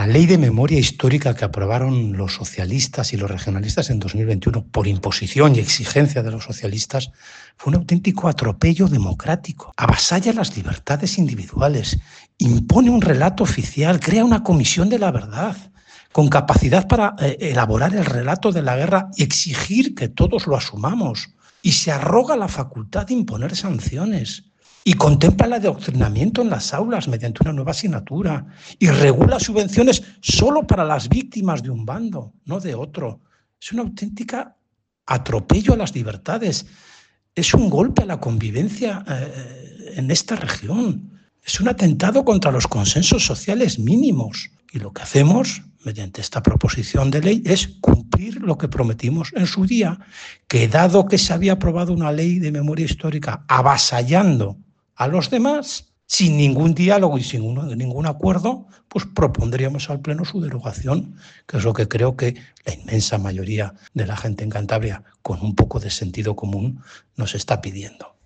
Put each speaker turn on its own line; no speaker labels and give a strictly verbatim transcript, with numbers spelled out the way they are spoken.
La ley de memoria histórica que aprobaron los socialistas y los regionalistas en dos mil veintiuno por imposición y exigencia de los socialistas fue un auténtico atropello democrático. Avasalla las libertades individuales, impone un relato oficial, crea una comisión de la verdad con capacidad para eh, elaborar el relato de la guerra y exigir que todos lo asumamos. Y se arroga la facultad de imponer sanciones. Y contempla el adoctrinamiento en las aulas mediante una nueva asignatura y regula subvenciones solo para las víctimas de un bando, no de otro. Es una auténtica atropello a las libertades. Es un golpe a la convivencia eh, en esta región. Es un atentado contra los consensos sociales mínimos. Y lo que hacemos mediante esta proposición de ley es cumplir lo que prometimos en su día, que dado que se había aprobado una ley de memoria histórica avasallando a los demás, sin ningún diálogo y sin un, ningún acuerdo, pues propondríamos al Pleno su derogación, que es lo que creo que la inmensa mayoría de la gente en Cantabria, con un poco de sentido común, nos está pidiendo.